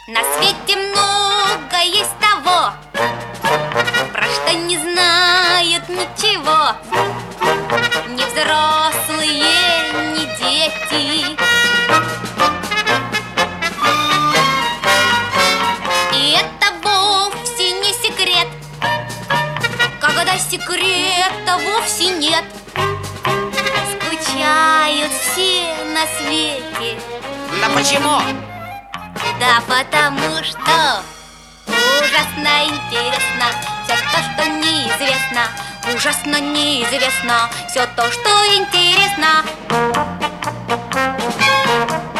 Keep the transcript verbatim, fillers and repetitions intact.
На свете много есть того, про что не знают ничего ни взрослые, ни дети. И это вовсе не секрет, когда секрета вовсе нет. Скучают все на свете. Да почему? Да потому что ужасно интересно все то, что неизвестно. Ужасно неизвестно все то, что интересно.